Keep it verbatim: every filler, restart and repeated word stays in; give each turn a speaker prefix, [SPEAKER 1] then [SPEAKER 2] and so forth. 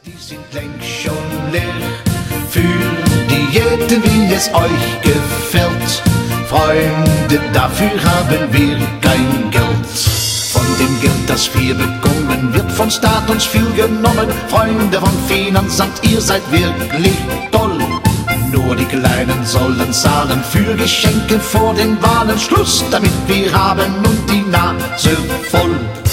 [SPEAKER 1] Die sind längst schon leer für Diäten, wie es euch gefällt. Freunde, dafür haben wir kein Geld. Von dem Geld, das wir bekommen, wird von Staat uns viel genommen. Freunde von Finanzamt, ihr seid wirklich toll. Nur die Kleinen sollen zahlen für Geschenke vor den Wahlen. Schluss damit, wir haben und die Nase voll.